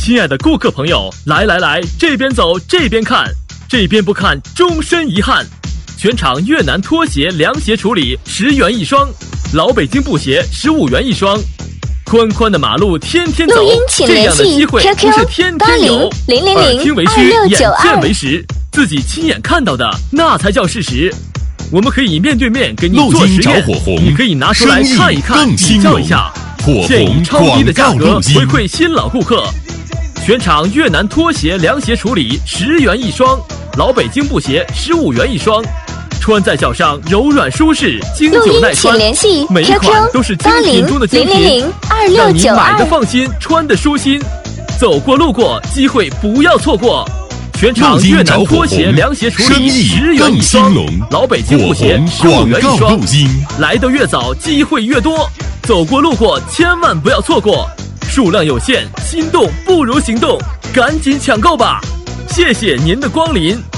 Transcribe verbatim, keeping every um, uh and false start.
亲爱的顾客朋友，来来来，这边走这边看，这边不看终身遗憾。全场越南拖鞋凉鞋处理十元一双，老北京布鞋十五元一双。宽宽的马路天天走，这样的机会不是天天有。耳听为虚，眼见为实，自己亲眼看到的那才叫事实。我们可以面对面给你做实验，你可以拿出来看一看，比较一下，现以超低的价格回馈新老顾客。全场越南拖鞋凉鞋处理十元一双，老北京布鞋十五元一双，穿在脚上柔软舒适，经久耐穿。每一款都是精品中的精品，让你买的放心，穿的舒心。走过路过，机会不要错过。全场越南拖鞋凉鞋处理十元一双，老北京布鞋十五元一双。来得越早，机会越多。走过路过，千万不要错过。数量有限，心动不如行动，赶紧抢购吧！谢谢您的光临。